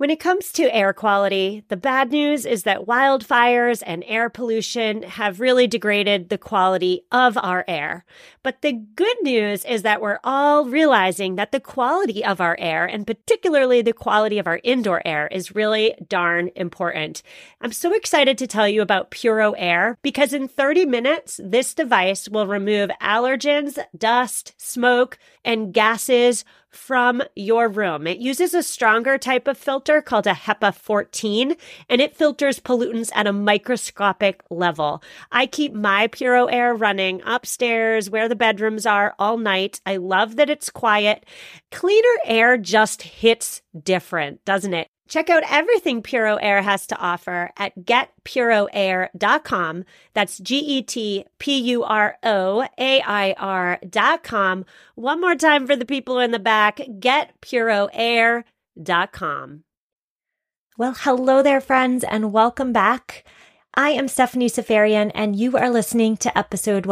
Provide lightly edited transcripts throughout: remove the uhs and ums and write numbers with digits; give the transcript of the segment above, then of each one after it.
When it comes to air quality, the bad news is that wildfires and air pollution have really degraded the quality of our air. But the good news is that we're all realizing that the quality of our air, and particularly the quality of our indoor air, is really darn important. I'm so excited to tell you about Puro Air because in 30 minutes, this device will remove allergens, dust, smoke, and gases from your room. It uses a stronger type of filter called a HEPA 14, and it filters pollutants at a microscopic level. I keep my Puro Air running upstairs where the bedrooms are all night. I love that it's quiet. Cleaner air just hits different, doesn't it? Check out everything Puro Air has to offer at getpuroair.com. That's GETPUROAIR.com. One more time for the people in the back, getpuroair.com. Well, hello there, friends, and welcome back. I am Stephanie Seferian, and you are listening to episode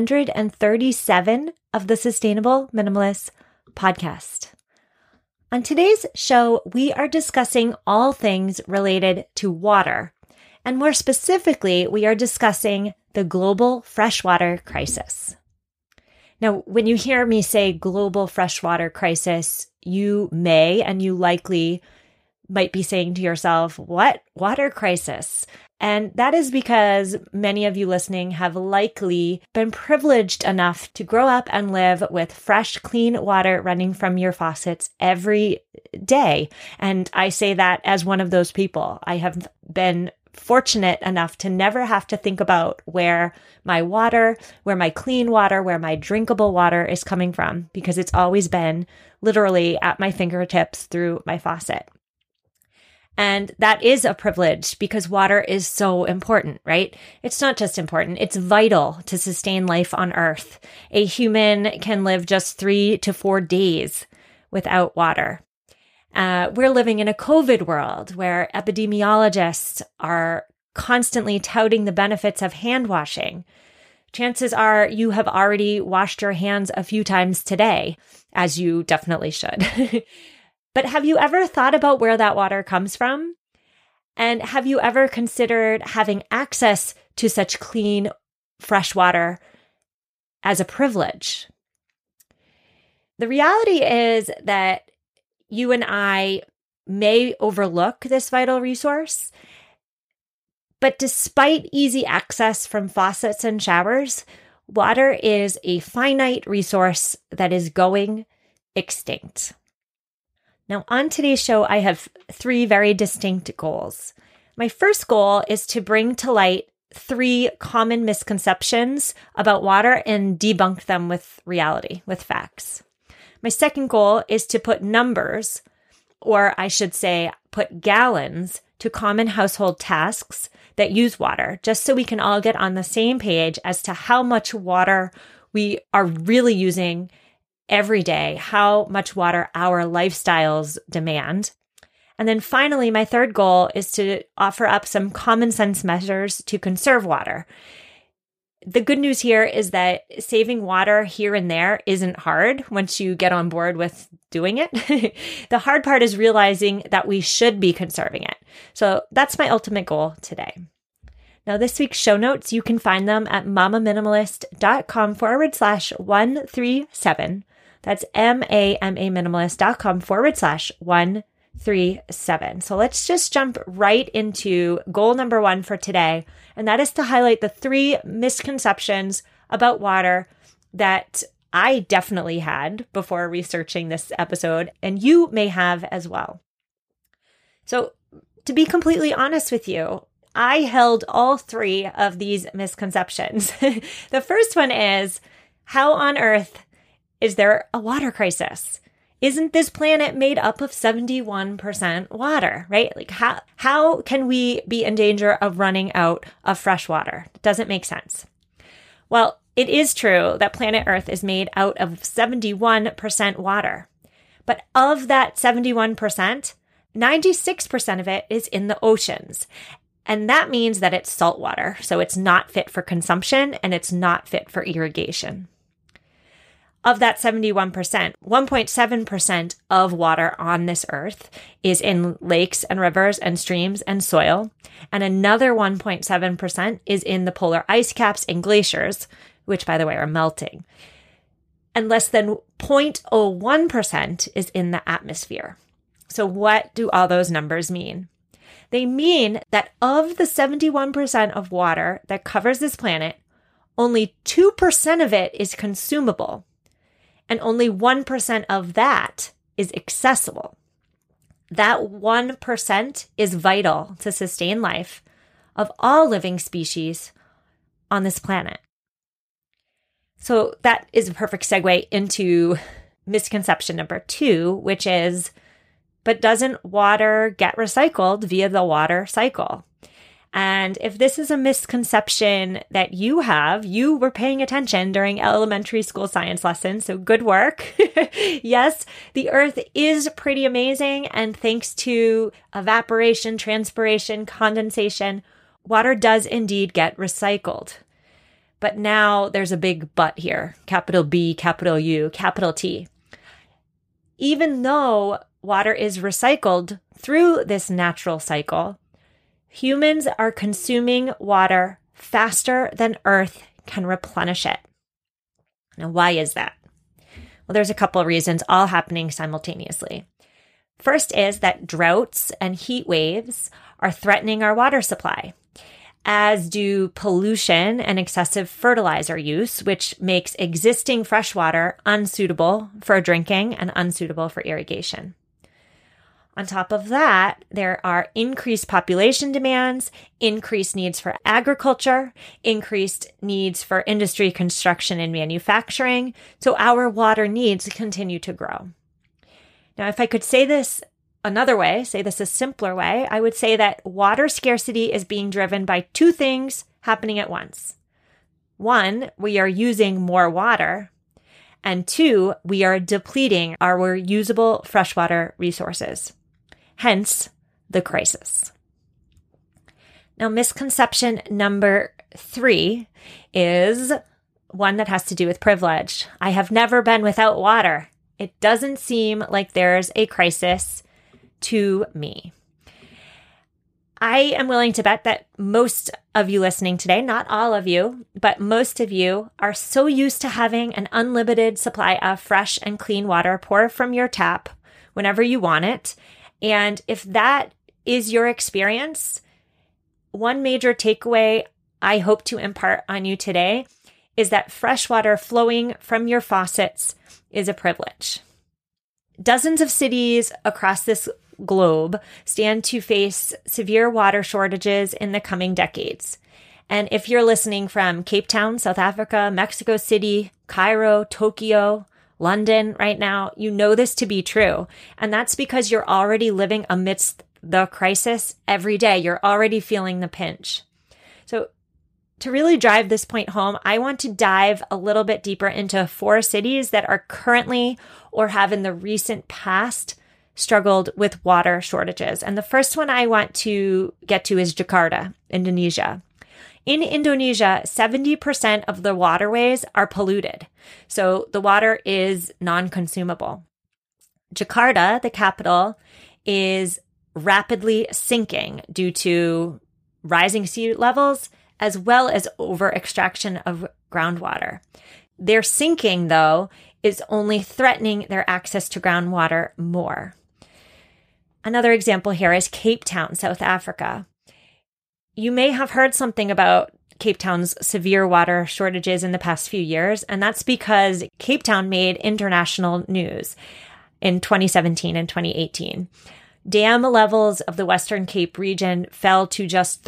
137 of the Sustainable Minimalist Podcast. On today's show, we are discussing all things related to water. And more specifically, we are discussing the global freshwater crisis. Now, when you hear me say global freshwater crisis, you may and you likely might be saying to yourself, what? Water crisis? And that is because many of you listening have likely been privileged enough to grow up and live with fresh, clean water running from your faucets every day. And I say that as one of those people. I have been fortunate enough to never have to think about where my water, where my clean water, where my drinkable water is coming from, because it's always been literally at my fingertips through my faucet. And that is a privilege because water is so important, right? It's not just important, it's vital to sustain life on Earth. A human can live just 3 to 4 days without water. We're living in a COVID world where epidemiologists are constantly touting the benefits of hand washing. Chances are you have already washed your hands a few times today, as you definitely should. But have you ever thought about where that water comes from? And have you ever considered having access to such clean, fresh water as a privilege? The reality is that you and I may overlook this vital resource, but despite easy access from faucets and showers, water is a finite resource that is going extinct. Now, on today's show, I have 3 very distinct goals. My first goal is to bring to light 3 common misconceptions about water and debunk them with reality, with facts. My second goal is to put numbers, or I should say, put gallons to common household tasks that use water, just so we can all get on the same page as to how much water we are really using every day, how much water our lifestyles demand. And then finally, my third goal is to offer up some common sense measures to conserve water. The good news here is that saving water here and there isn't hard once you get on board with doing it. The hard part is realizing that we should be conserving it. So that's my ultimate goal today. Now, this week's show notes, you can find them at mamaminimalist.com/137. That's mamaminimalist.com/137. So let's just jump right into goal number 1 for today. And that is to highlight the 3 misconceptions about water that I definitely had before researching this episode, and you may have as well. So to be completely honest with you, I held all 3 of these misconceptions. The first one is, how on earth is there a water crisis? Isn't this planet made up of 71% water, right? Like how can we be in danger of running out of fresh water? It doesn't make sense. Well, it is true that planet Earth is made out of 71% water. But of that 71%, 96% of it is in the oceans. And that means that it's salt water. So it's not fit for consumption and it's not fit for irrigation. Of that 71%, 1.7% of water on this earth is in lakes and rivers and streams and soil. And another 1.7% is in the polar ice caps and glaciers, which, by the way, are melting. And less than 0.01% is in the atmosphere. So what do all those numbers mean? They mean that of the 71% of water that covers this planet, only 2% of it is consumable, and only 1% of that is accessible. That 1% is vital to sustain life of all living species on this planet. So that is a perfect segue into misconception number 2, which is, but doesn't water get recycled via the water cycle? And if this is a misconception that you have, you were paying attention during elementary school science lessons, so good work. Yes, the earth is pretty amazing, and thanks to evaporation, transpiration, condensation, water does indeed get recycled. But now there's a big but here, capital B, capital U, capital T. Even though water is recycled through this natural cycle, humans are consuming water faster than Earth can replenish it. Now, why is that? Well, there's a couple of reasons, all happening simultaneously. First is that droughts and heat waves are threatening our water supply, as do pollution and excessive fertilizer use, which makes existing freshwater unsuitable for drinking and unsuitable for irrigation. On top of that, there are increased population demands, increased needs for agriculture, increased needs for industry, construction, and manufacturing. So our water needs continue to grow. Now, if I could say this another way, say this a simpler way, I would say that water scarcity is being driven by 2 things happening at once. 1, we are using more water. And 2, we are depleting our usable freshwater resources. Hence, the crisis. Now, misconception number 3 is one that has to do with privilege. I have never been without water. It doesn't seem like there's a crisis to me. I am willing to bet that most of you listening today, not all of you, but most of you are so used to having an unlimited supply of fresh and clean water pour from your tap whenever you want it. And if that is your experience, one major takeaway I hope to impart on you today is that fresh water flowing from your faucets is a privilege. Dozens of cities across this globe stand to face severe water shortages in the coming decades. And if you're listening from Cape Town, South Africa, Mexico City, Cairo, Tokyo, London right now, you know this to be true. And that's because you're already living amidst the crisis every day. You're already feeling the pinch. So to really drive this point home, I want to dive a little bit deeper into 4 cities that are currently or have in the recent past struggled with water shortages. And the first one I want to get to is Jakarta, Indonesia. In Indonesia, 70% of the waterways are polluted. So the water is non-consumable. Jakarta, the capital, is rapidly sinking due to rising sea levels as well as over-extraction of groundwater. Their sinking, though, is only threatening their access to groundwater more. Another example here is Cape Town, South Africa. You may have heard something about Cape Town's severe water shortages in the past few years, and that's because Cape Town made international news in 2017 and 2018. Dam levels of the Western Cape region fell to just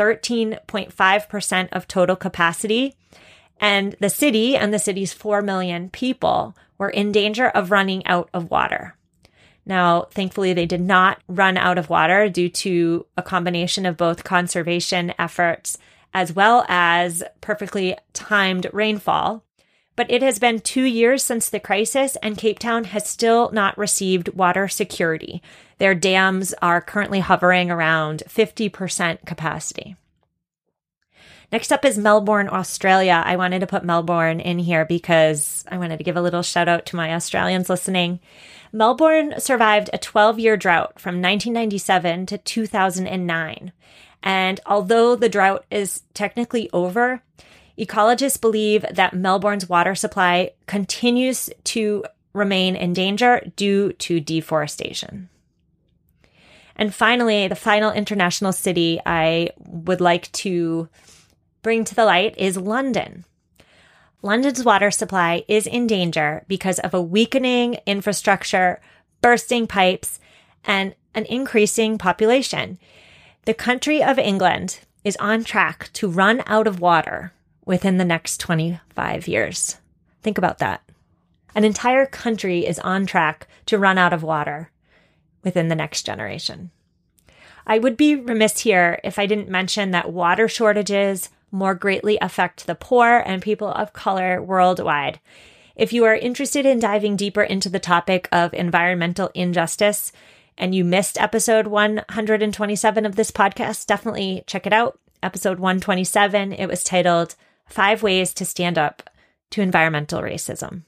13.5% of total capacity, and the city and the city's 4 million people were in danger of running out of water. Now, thankfully, they did not run out of water due to a combination of both conservation efforts as well as perfectly timed rainfall. But it has been 2 years since the crisis, and Cape Town has still not received water security. Their dams are currently hovering around 50% capacity. Next up is Melbourne, Australia. I wanted to put Melbourne in here because I wanted to give a little shout out to my Australians listening. Melbourne survived a 12-year drought from 1997 to 2009. And although the drought is technically over, ecologists believe that Melbourne's water supply continues to remain in danger due to deforestation. And finally, the final international city I would like to bring to the light is London. London's water supply is in danger because of a weakening infrastructure, bursting pipes, and an increasing population. The country of England is on track to run out of water within the next 25 years. Think about that. An entire country is on track to run out of water within the next generation. I would be remiss here if I didn't mention that water shortages more greatly affect the poor and people of color worldwide. If you are interested in diving deeper into the topic of environmental injustice and you missed episode 127 of this podcast, definitely check it out. Episode 127, it was titled 5 Ways to Stand Up to Environmental Racism.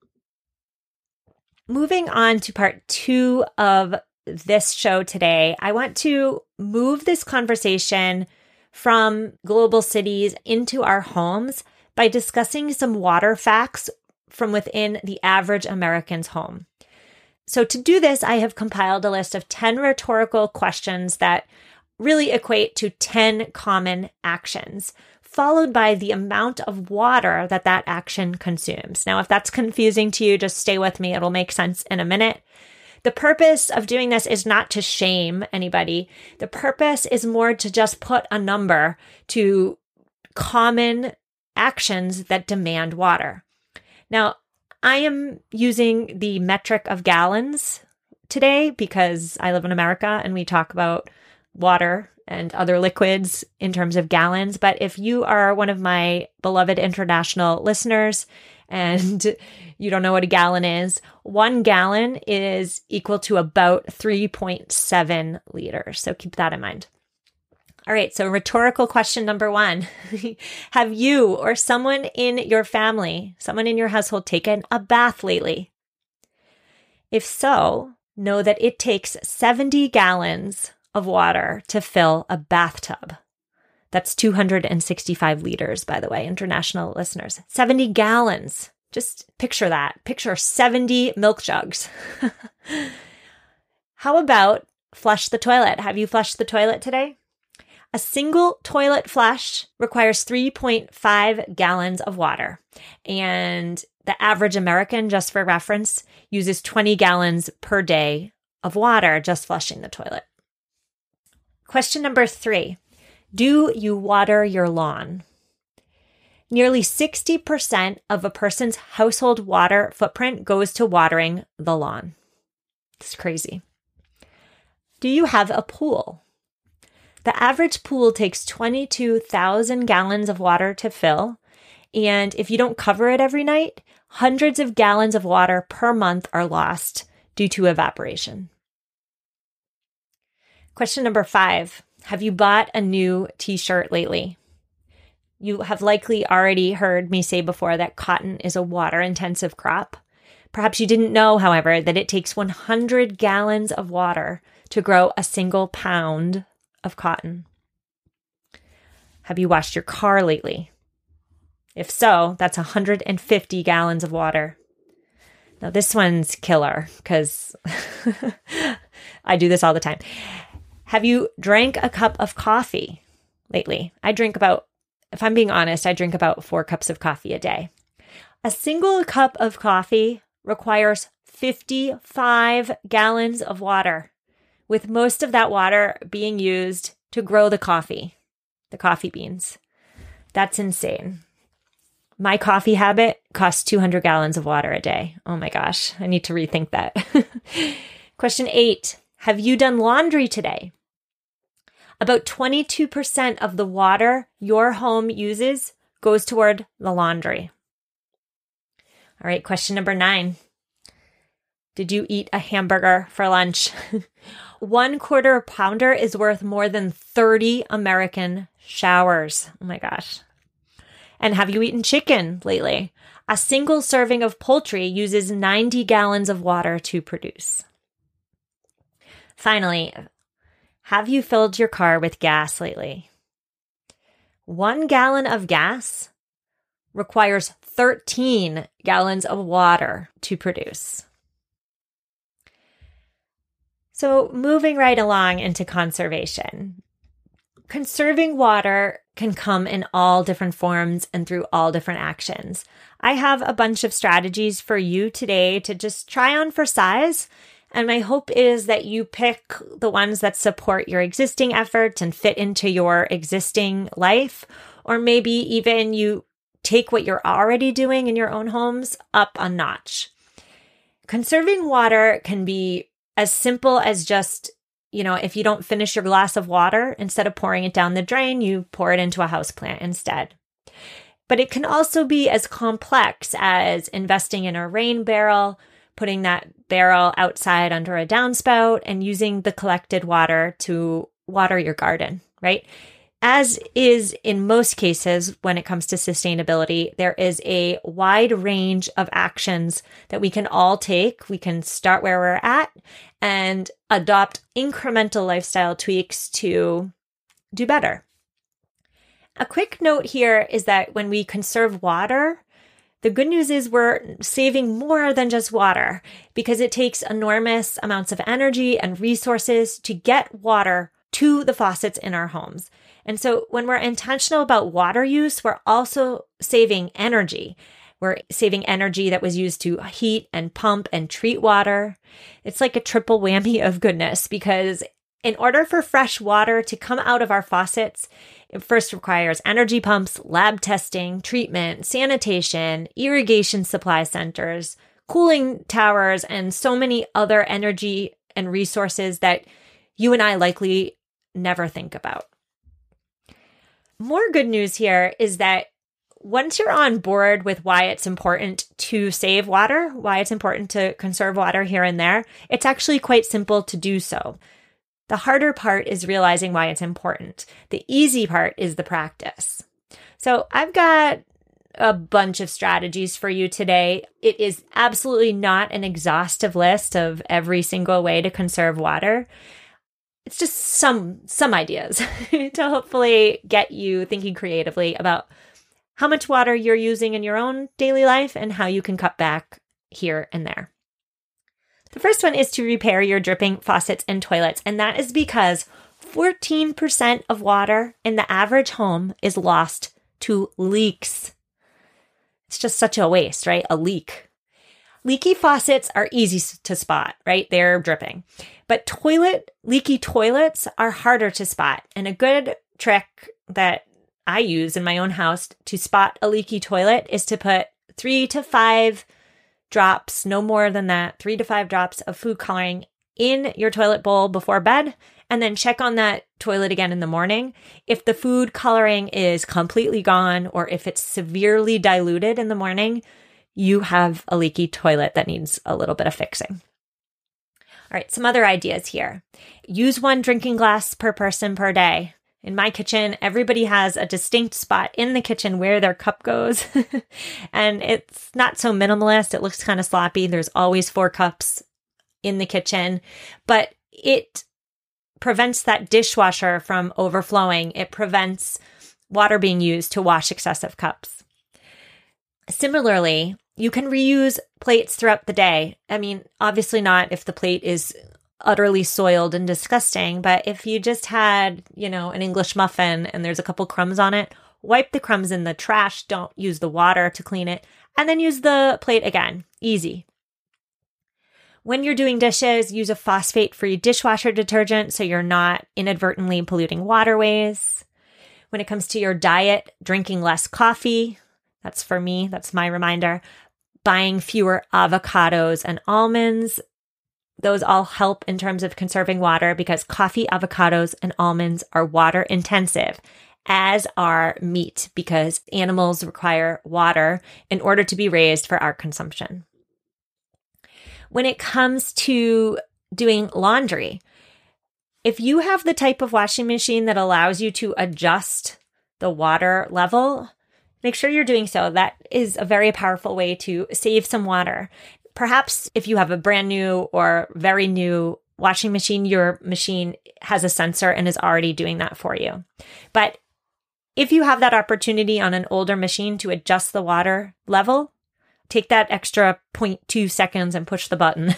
Moving on to part 2 of this show today, I want to move this conversation from global cities into our homes by discussing some water facts from within the average American's home. So to do this, I have compiled a list of 10 rhetorical questions that really equate to 10 common actions, followed by the amount of water that that action consumes. Now, if that's confusing to you, just stay with me. It'll make sense in a minute. The purpose of doing this is not to shame anybody. The purpose is more to just put a number to common actions that demand water. Now, I am using the metric of gallons today because I live in America and we talk about water and other liquids in terms of gallons. But if you are one of my beloved international listeners and you don't know what a gallon is, 1 gallon is equal to about 3.7 liters. So keep that in mind. All right, so rhetorical question number 1. Have you or someone in your family, someone in your household taken a bath lately? If so, know that it takes 70 gallons of water to fill a bathtub. That's 265 liters, by the way, international listeners. 70 gallons. Just picture that. Picture 70 milk jugs. How about flush the toilet? Have you flushed the toilet today? A single toilet flush requires 3.5 gallons of water. And the average American, just for reference, uses 20 gallons per day of water just flushing the toilet. Question number 3. Do you water your lawn? Nearly 60% of a person's household water footprint goes to watering the lawn. It's crazy. Do you have a pool? The average pool takes 22,000 gallons of water to fill, and if you don't cover it every night, hundreds of gallons of water per month are lost due to evaporation. Question number 5. Have you bought a new t-shirt lately? You have likely already heard me say before that cotton is a water-intensive crop. Perhaps you didn't know, however, that it takes 100 gallons of water to grow a single pound of cotton. Have you washed your car lately? If so, that's 150 gallons of water. Now, this one's killer because I do this all the time. Have you drank a cup of coffee lately? If I'm being honest, I drink about 4 cups of coffee a day. A single cup of coffee requires 55 gallons of water, with most of that water being used to grow the coffee beans. That's insane. My coffee habit costs 200 gallons of water a day. Oh my gosh, I need to rethink that. Question 8. Have you done laundry today? About 22% of the water your home uses goes toward the laundry. All right, question number 9. Did you eat a hamburger for lunch? 1/4 pounder is worth more than 30 American showers. Oh my gosh. And have you eaten chicken lately? A single serving of poultry uses 90 gallons of water to produce. Finally, have you filled your car with gas lately? 1 gallon of gas requires 13 gallons of water to produce. So moving right along into conservation. Conserving water can come in all different forms and through all different actions. I have a bunch of strategies for you today to just try on for size. And my hope is that you pick the ones that support your existing efforts and fit into your existing life, or maybe even you take what you're already doing in your own homes up a notch. Conserving water can be as simple as just, if you don't finish your glass of water, instead of pouring it down the drain, you pour it into a houseplant instead. But it can also be as complex as investing in a rain barrel, putting that barrel outside under a downspout, and using the collected water to water your garden, right? As is in most cases when it comes to sustainability, there is a wide range of actions that we can all take. We can start where we're at and adopt incremental lifestyle tweaks to do better. A quick note here is that when we conserve water, the good news is we're saving more than just water, because it takes enormous amounts of energy and resources to get water to the faucets in our homes. And so when we're intentional about water use, we're also saving energy. We're saving energy that was used to heat and pump and treat water. It's like a triple whammy of goodness, because in order for fresh water to come out of our faucets, it first requires energy pumps, lab testing, treatment, sanitation, irrigation supply centers, cooling towers, and so many other energy and resources that you and I likely never think about. More good news here is that once you're on board with why it's important to save water, why it's important to conserve water here and there, it's actually quite simple to do so. The harder part is realizing why it's important. The easy part is the practice. So I've got a bunch of strategies for you today. It is absolutely not an exhaustive list of every single way to conserve water. It's just some ideas to hopefully get you thinking creatively about how much water you're using in your own daily life and how you can cut back here and there. The first one is to repair your dripping faucets and toilets, and that is because 14% of water in the average home is lost to leaks. It's just such a waste, right? A leak. Leaky faucets are easy to spot, right? They're dripping. But leaky toilets are harder to spot. And a good trick that I use in my own house to spot a leaky toilet is to put 3 to 5 drops, no more than that, 3 to 5 drops of food coloring in your toilet bowl before bed, and then check on that toilet again in the morning. If the food coloring is completely gone, or if it's severely diluted in the morning, you have a leaky toilet that needs a little bit of fixing. All right, some other ideas here. Use 1 drinking glass per person per day. In my kitchen, everybody has a distinct spot in the kitchen where their cup goes. And it's not so minimalist. It looks kind of sloppy. There's always 4 cups in the kitchen, but it prevents that dishwasher from overflowing. It prevents water being used to wash excessive cups. Similarly, you can reuse plates throughout the day. I mean, obviously not if the plate is utterly soiled and disgusting, but if you just had, an English muffin and there's a couple crumbs on it, wipe the crumbs in the trash. Don't use the water to clean it, and then use the plate again. Easy. When you're doing dishes, use a phosphate-free dishwasher detergent so you're not inadvertently polluting waterways. When it comes to your diet, drinking less coffee. That's for me. That's my reminder. Buying fewer avocados and almonds. Those all help in terms of conserving water because coffee, avocados, and almonds are water intensive, as are meat, because animals require water in order to be raised for our consumption. When it comes to doing laundry, If you have the type of washing machine that allows you to adjust the water level, make sure you're doing so. That is a very powerful way to save some water. Perhaps if you have a brand new or very new washing machine, your machine has a sensor and is already doing that for you. But if you have that opportunity on an older machine to adjust the water level, take that extra 0.2 seconds and push the button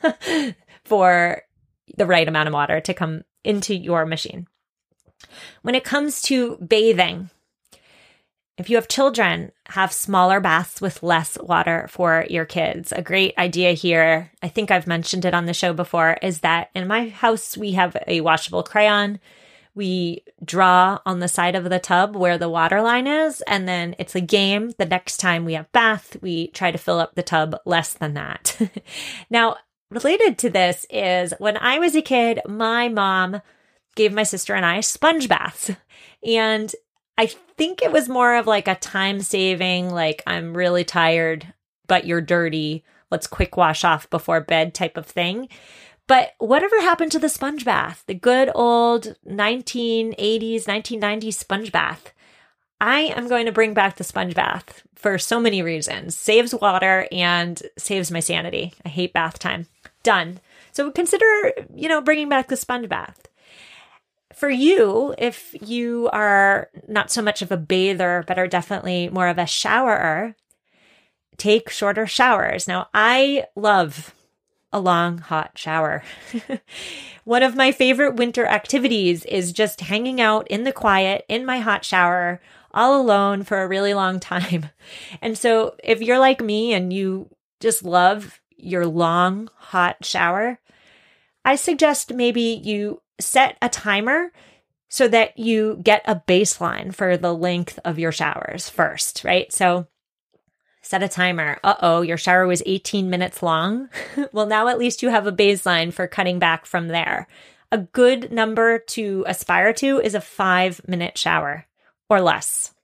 for the right amount of water to come into your machine. When it comes to bathing, if you have children, have smaller baths with less water for your kids. A great idea here, I think I've mentioned it on the show before, is that in my house, we have a washable crayon. We draw on the side of the tub where the water line is, and then it's a game. The next time we have bath, we try to fill up the tub less than that. Now, related to this is when I was a kid, my mom gave my sister and I sponge baths. And I think it was more of like a time saving, like I'm really tired, but you're dirty. Let's quick wash off before bed type of thing. But whatever happened to the sponge bath, the good old 1980s, 1990s sponge bath? I am going to bring back the sponge bath for so many reasons. Saves water and saves my sanity. I hate bath time. Done. So consider, bringing back the sponge bath. For you, if you are not so much of a bather, but are definitely more of a showerer, take shorter showers. Now, I love a long, hot shower. One of my favorite winter activities is just hanging out in the quiet in my hot shower all alone for a really long time. And so if you're like me and you just love your long, hot shower, I suggest maybe you set a timer so that you get a baseline for the length of your showers first, right? So set a timer. Your shower was 18 minutes long. Well, now at least you have a baseline for cutting back from there. A good number to aspire to is a 5-minute shower or less.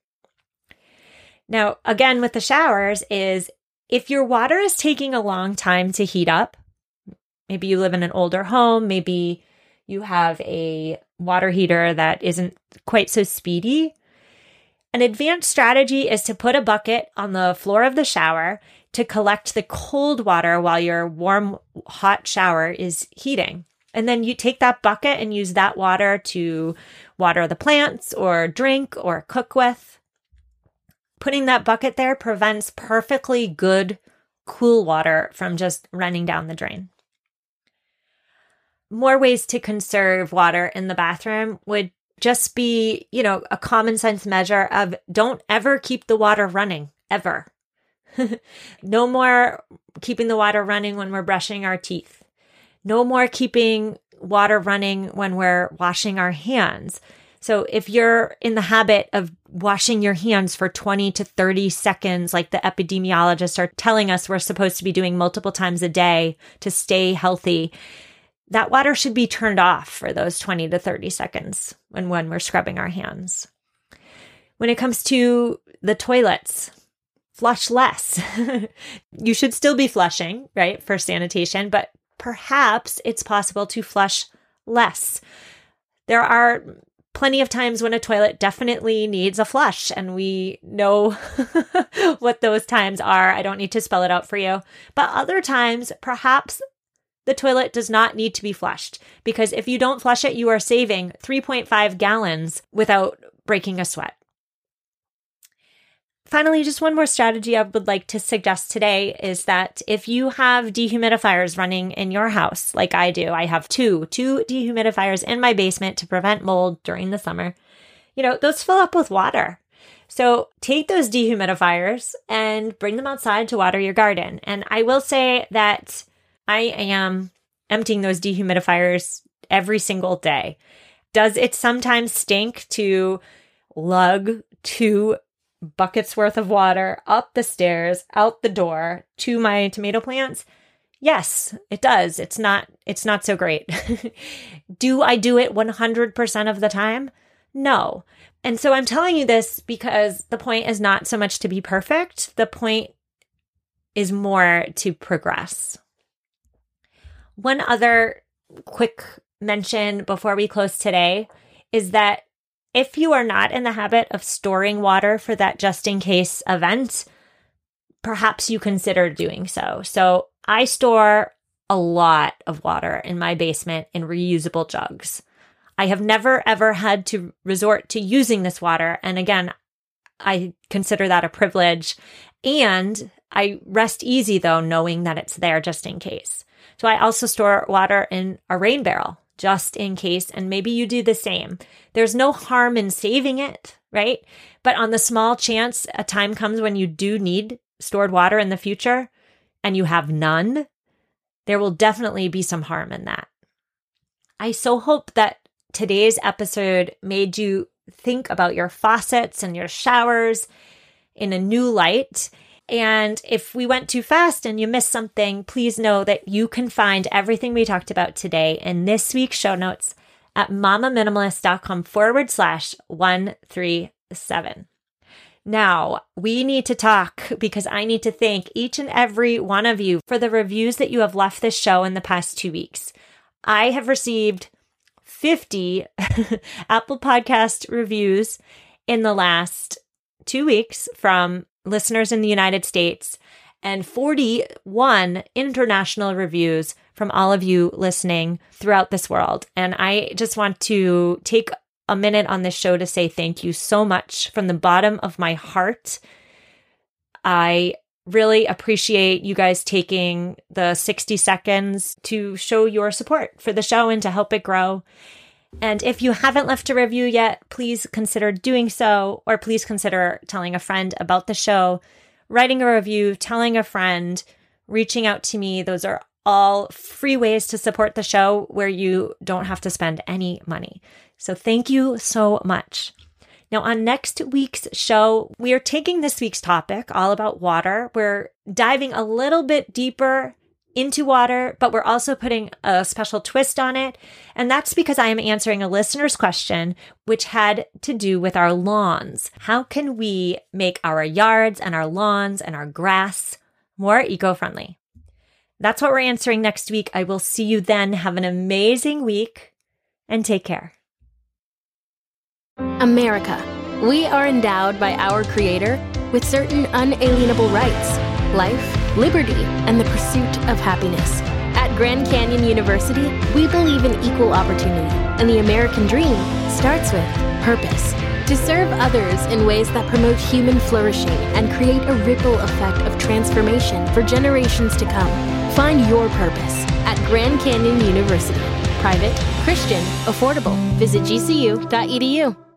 Now, again, with the showers is if your water is taking a long time to heat up, maybe you live in an older home, maybe you have a water heater that isn't quite so speedy. An advanced strategy is to put a bucket on the floor of the shower to collect the cold water while your warm, hot shower is heating. And then you take that bucket and use that water to water the plants or drink or cook with. Putting that bucket there prevents perfectly good, cool water from just running down the drain. More ways to conserve water in the bathroom would just be, a common sense measure of don't ever keep the water running, ever. No more keeping the water running when we're brushing our teeth. No more keeping water running when we're washing our hands. So if you're in the habit of washing your hands for 20 to 30 seconds, like the epidemiologists are telling us we're supposed to be doing multiple times a day to stay healthy, that water should be turned off for those 20 to 30 seconds when we're scrubbing our hands. When it comes to the toilets, flush less. You should still be flushing, right, for sanitation, but perhaps it's possible to flush less. There are plenty of times when a toilet definitely needs a flush, and we know what those times are. I don't need to spell it out for you. But other times, perhaps the toilet does not need to be flushed, because if you don't flush it, you are saving 3.5 gallons without breaking a sweat. Finally, just one more strategy I would like to suggest today is that if you have dehumidifiers running in your house, like I do, I have two dehumidifiers in my basement to prevent mold during the summer, those fill up with water. So take those dehumidifiers and bring them outside to water your garden. And I will say that I am emptying those dehumidifiers every single day. Does it sometimes stink to lug 2 buckets worth of water up the stairs, out the door to my tomato plants? Yes, it does. It's not so great. Do I do it 100% of the time? No. And so I'm telling you this because the point is not so much to be perfect. The point is more to progress. One other quick mention before we close today is that if you are not in the habit of storing water for that just in case event, perhaps you consider doing so. So I store a lot of water in my basement in reusable jugs. I have never, ever had to resort to using this water. And again, I consider that a privilege. And I rest easy, though, knowing that it's there just in case. So I also store water in a rain barrel just in case. And maybe you do the same. There's no harm in saving it, right? But on the small chance a time comes when you do need stored water in the future and you have none, there will definitely be some harm in that. I so hope that today's episode made you think about your faucets and your showers in a new light. And if we went too fast and you missed something, please know that you can find everything we talked about today in this week's show notes at mamaminimalist.com/137. Now, we need to talk because I need to thank each and every one of you for the reviews that you have left this show in the past 2 weeks. I have received 50 Apple Podcast reviews in the last 2 weeks from listeners in the United States and 41 international reviews from all of you listening throughout this world. And I just want to take a minute on this show to say thank you so much from the bottom of my heart. I really appreciate you guys taking the 60 seconds to show your support for the show and to help it grow. And if you haven't left a review yet, please consider doing so, or please consider telling a friend about the show, writing a review, telling a friend, reaching out to me. Those are all free ways to support the show where you don't have to spend any money. So thank you so much. Now, on next week's show, we are taking this week's topic all about water. We're diving a little bit deeper into water, but we're also putting a special twist on it. And that's because I am answering a listener's question, which had to do with our lawns. How can we make our yards and our lawns and our grass more eco-friendly? That's what we're answering next week. I will see you then. Have an amazing week and take care. America. We are endowed by our Creator with certain unalienable rights: life, liberty, and the pursuit of happiness. At Grand Canyon University, we believe in equal opportunity, and the American dream starts with purpose. To serve others in ways that promote human flourishing and create a ripple effect of transformation for generations to come. Find your purpose at Grand Canyon University. Private, Christian, affordable. Visit gcu.edu.